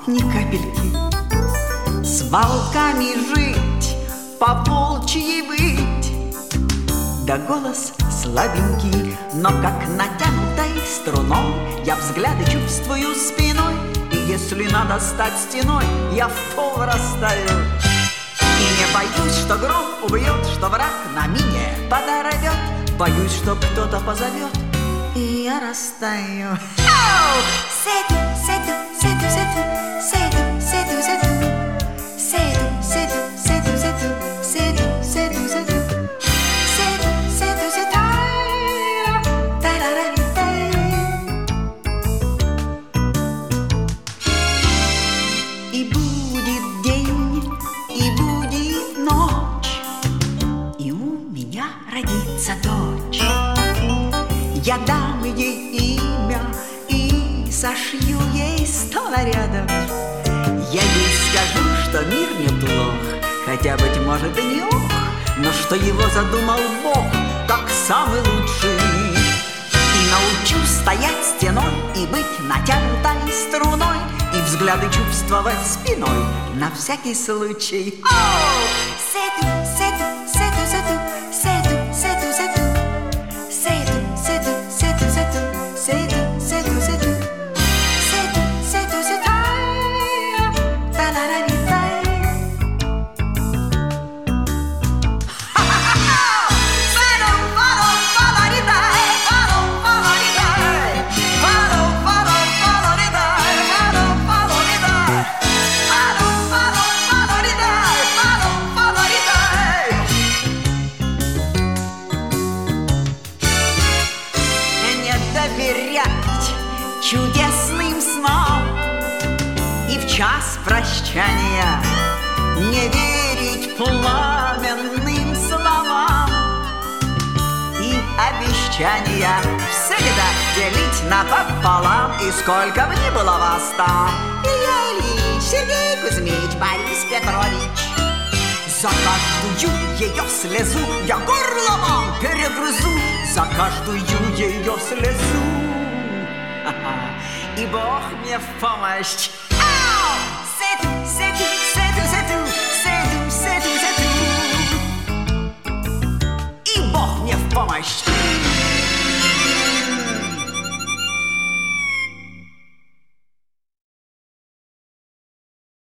ни капельки. С волками жить, по-волчьи быть. Да голос слабенький, но как натянутой струной я взгляды чувствую спиной, и если надо стать стеной, я в пол растаю. И не боюсь, что гром убьет, что враг на мине подорвет. Боюсь, что кто-то позовет, и я растаю. Cedo, cedo, cedo, cedo, cedo, cedo, cedo, cedo, cedo, cedo, cedo, cedo, cedo, cedo, cedo, cedo, cedo, тарарарарай. И будет день, и будет ночь, и у меня родится дочь. Я дам ей имя и сошью ей 100 нарядов. Я ей скажу, что мир неплох, хотя, быть может, и не ох, но что его задумал Бог как самый лучший. И научу стоять стеной и быть натянутой струной, и взгляды чувствовать спиной на всякий случай. Cedo, cedo, cedo, cedo, cedo, cedo, cedo, cedo, cedo, cedo, cedo, cedo, cedo, cedo, cedo, cedo, cedo, тарарарарай. Доверять чудесным снам и в час прощания не верить пламенным словам, и обещания всегда делить напополам, и сколько бы ни было вас там, Илья Ильич, Сергей Кузьмич, Борис Петрович, за каждую ее слезу я горло вам перегрызу, за каждую ее слезу. И Бог мне в помощь. Cedo, cedo, cedo, cedo, cedo, cedo, cedo. И Бог мне в помощь.